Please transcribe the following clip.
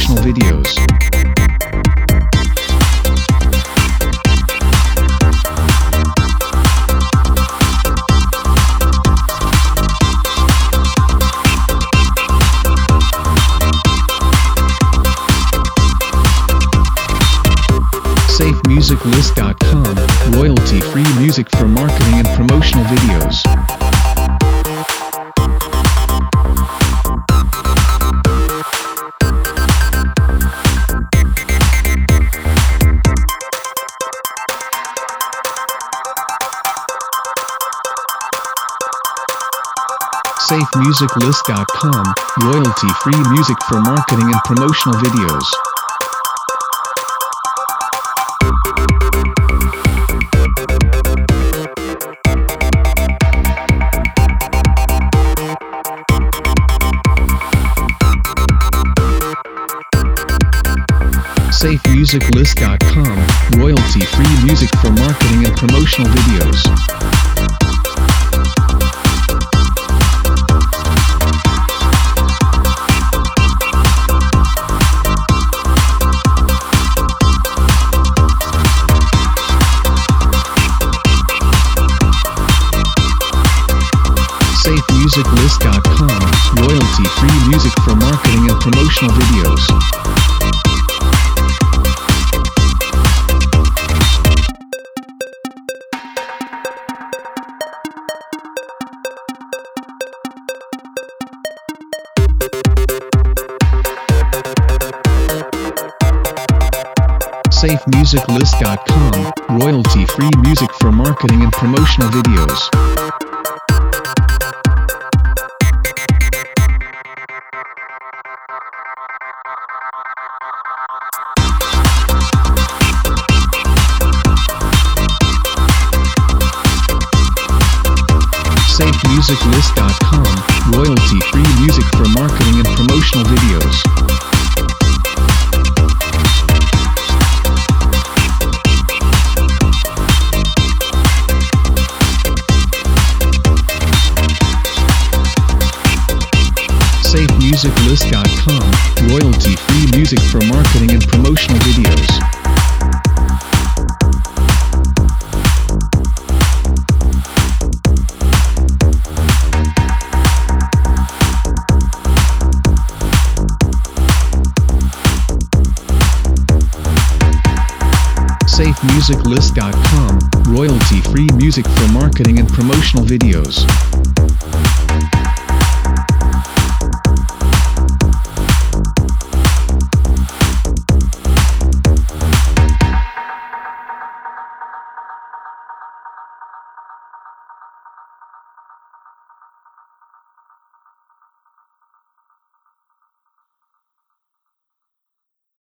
promotional videos. SafeMusicList.com, royalty-free music for marketing and promotional videos. SafeMusicList.com, royalty-free music for marketing and promotional videos. SafeMusicList.com, royalty-free music for marketing and promotional videos. SafeMusicList.com, royalty-free music for marketing and promotional videos. SafeMusicList.com, royalty-free music for marketing and promotional videos. SafeMusicList.com, royalty-free music for marketing and promotional videos. SafeMusicList.com, royalty-free music for marketing and promotional videos. SafeMusicList.com, royalty-free music for marketing and promotional videos.